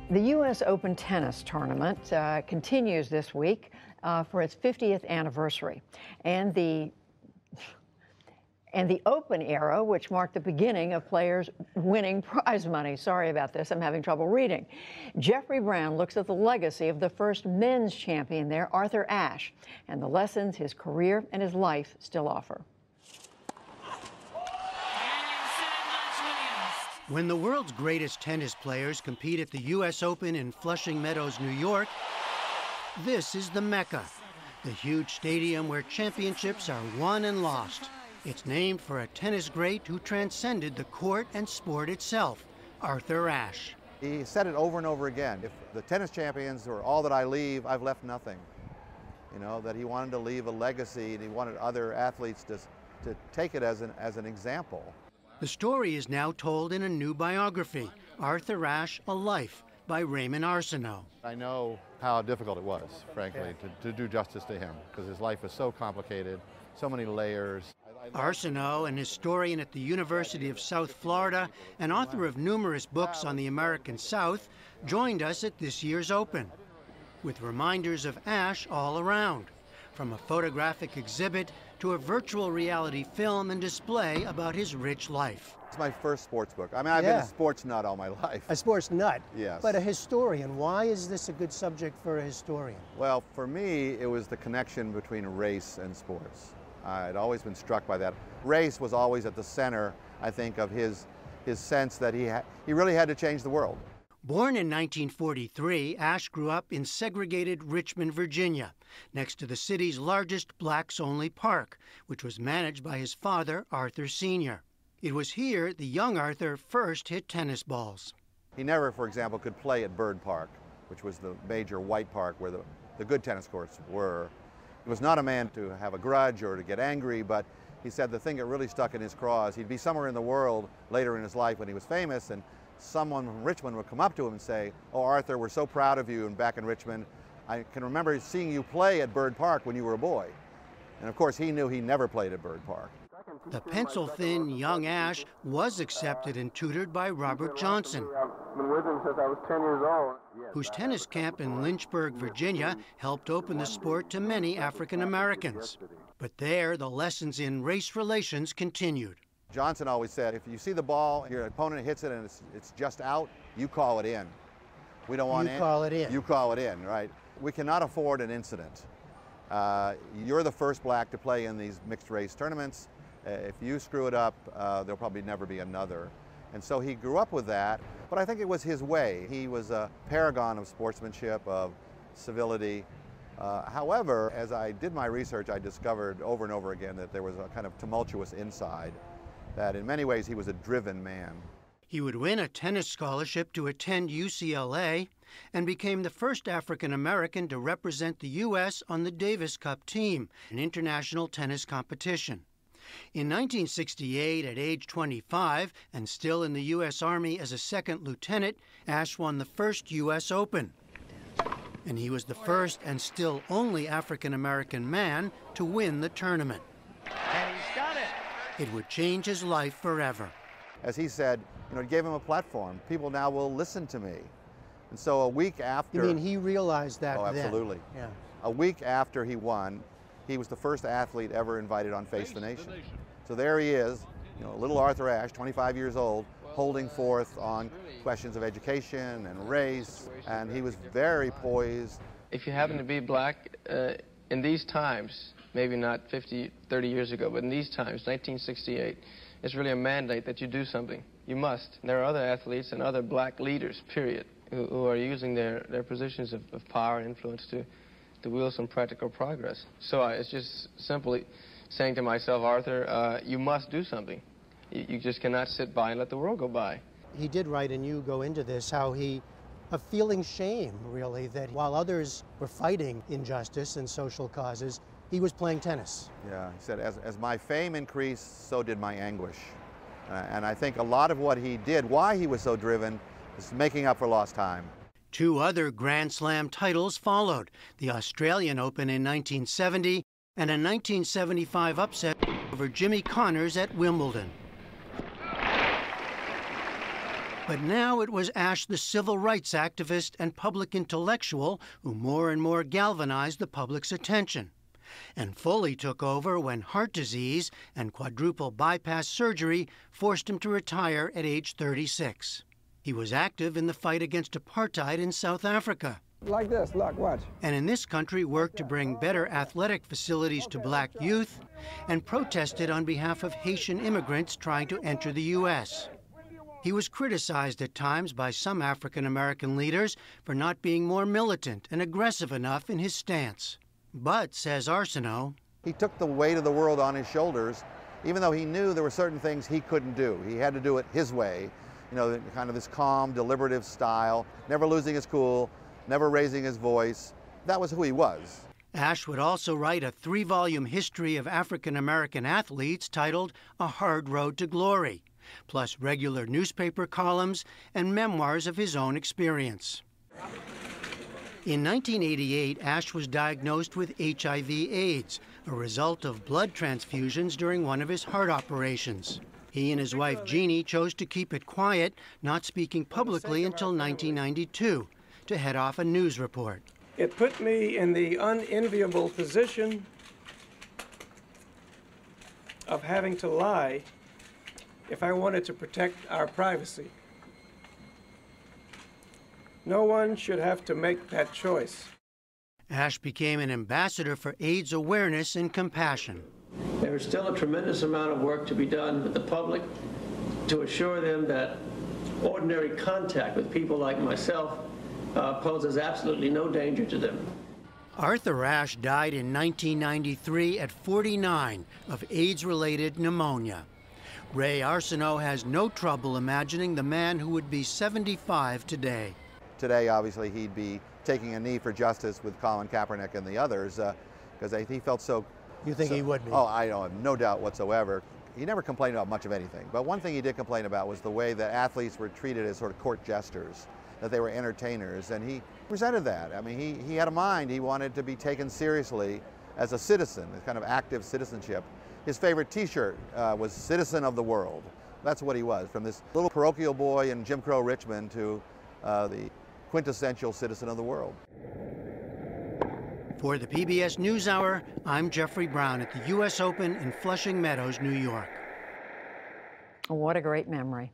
The U.S. Open tennis tournament continues this week for its 50th anniversary. And the Open era, which marked the beginning of players winning prize money. Sorry about this, I'm having trouble reading. Jeffrey Brown looks at the legacy of the first men's champion there, Arthur Ashe, and the lessons his career and his life still offer. When the world's greatest tennis players compete at the U.S. Open in Flushing Meadows, New York, this is the Mecca, the huge stadium where championships are won and lost. It's named for a tennis great who transcended the court and sport itself, Arthur Ashe. He said it over and over again. If the tennis champions are all that I leave, I've left nothing. You know, that he wanted to leave a legacy and he wanted other athletes to take it as an example. The story is now told in a new biography, Arthur Ashe, A Life, by Raymond Arsenault. I know how difficult it was, frankly, to do justice to him, because his life was so complicated, so many layers. Arsenault, an historian at the University of South Florida and author of numerous books on the American South, joined us at this year's Open, with reminders of Ashe all around, from a photographic exhibit to a virtual reality film and display about his rich life. It's my first sports book. I mean, I've been a sports nut all my life. A sports nut? Yes. But a historian. Why is this a good subject for a historian? Well, for me, it was the connection between race and sports. I'd always been struck by that. Race was always at the center, I think, of his sense that he really had to change the world. Born in 1943, Ashe grew up in segregated Richmond, Virginia, next to the city's largest blacks-only park, which was managed by his father, Arthur Sr. It was here the young Arthur first hit tennis balls. He never, for example, could play at Byrd Park, which was the major white park where the good tennis courts were. He was not a man to have a grudge or to get angry, but he said the thing that really stuck in his craw is he'd be somewhere in the world later in his life when he was famous, and someone from Richmond would come up to him and say, "Oh, Arthur, we're so proud of you and back in Richmond. I can remember seeing you play at Byrd Park when you were a boy." And of course, he knew he never played at Byrd Park. The pencil-thin young Ashe was accepted and tutored by Robert Johnson, I've been with him since I was 10 years old. whose tennis camp in Lynchburg, Virginia, helped open the sport to many African Americans. But there, the lessons in race relations continued. Johnson always said, if you see the ball, your opponent hits it and it's just out, you call it in. We don't want You call it in. You call it in, right? We cannot afford an incident. You're the first black to play in these mixed race tournaments. If you screw it up, there'll probably never be another. And so he grew up with that, but I think it was his way. He was a paragon of sportsmanship, of civility. However, as I did my research, I discovered over and over again that there was a kind of tumultuous inside, that in many ways he was a driven man. He would win a tennis scholarship to attend UCLA and became the first African American to represent the U.S. on the Davis Cup team, an international tennis competition. In 1968, at age 25, and still in the U.S. Army as a second lieutenant, Ashe won the first U.S. Open. And he was the first and still only African-American man to win the tournament. And he's got it. It would change his life forever. As he said, you know, it gave him a platform. People now will listen to me. And so a week after... You mean he realized that then? Oh, absolutely. Yeah. A week after he won, he was the first athlete ever invited on Face the Nation. So there he is, you know, little Arthur Ashe, 25 years old, holding forth on questions of education and race, and he was very poised. If you happen to be black in these times, maybe not 50, 30 years ago, but in these times, 1968, it's really a mandate that you do something. You must. And there are other athletes and other black leaders, period, who are using their positions of power and influence to wheel some practical progress. So it's just simply saying to myself, Arthur, you must do something. You just cannot sit by and let the world go by. He did write, and you go into this, how of feeling shame, really, that while others were fighting injustice and social causes, he was playing tennis. Yeah, he said, as my fame increased, so did my anguish. And I think a lot of what he did, why he was so driven, is making up for lost time. Two other Grand Slam titles followed, the Australian Open in 1970 and a 1975 upset over Jimmy Connors at Wimbledon. But now it was Ashe, the civil rights activist and public intellectual, who more and more galvanized the public's attention, and fully took over when heart disease and quadruple bypass surgery forced him to retire at age 36. He was active in the fight against apartheid in South Africa. Like this, look, watch. And in this country worked to bring better athletic facilities to black youth and protested on behalf of Haitian immigrants trying to enter the U.S. He was criticized at times by some African-American leaders for not being more militant and aggressive enough in his stance. But, says Arsenault, he took the weight of the world on his shoulders, even though he knew there were certain things he couldn't do. He had to do it his way, you know, kind of this calm, deliberative style, never losing his cool, never raising his voice. That was who he was. Ashe would also write a 3-volume history of African-American athletes titled A Hard Road to Glory, plus regular newspaper columns and memoirs of his own experience. In 1988, Ashe was diagnosed with HIV/AIDS, a result of blood transfusions during one of his heart operations. He and his wife Jeannie chose to keep it quiet, not speaking publicly until 1992, to head off a news report. It put me in the unenviable position of having to lie if I wanted to protect our privacy. No one should have to make that choice. Ashe became an ambassador for AIDS awareness and compassion. There is still a tremendous amount of work to be done with the public to assure them that ordinary contact with people like myself poses absolutely no danger to them. Arthur Ashe died in 1993 at 49 of AIDS-related pneumonia. Ray Arsenault has no trouble imagining the man who would be 75 today. Today, obviously, he'd be taking a knee for justice with Colin Kaepernick and the others because he felt so... You think he would be? Oh, I have no doubt whatsoever. He never complained about much of anything, but one thing he did complain about was the way that athletes were treated as sort of court jesters, that they were entertainers, and he resented that. I mean, he had a mind. He wanted to be taken seriously as a citizen, a kind of active citizenship. His favorite T-shirt was Citizen of the World. That's what he was, from this little parochial boy in Jim Crow Richmond to the quintessential citizen of the world. For the PBS NewsHour, I'm Jeffrey Brown at the U.S. Open in Flushing Meadows, New York. What a great memory.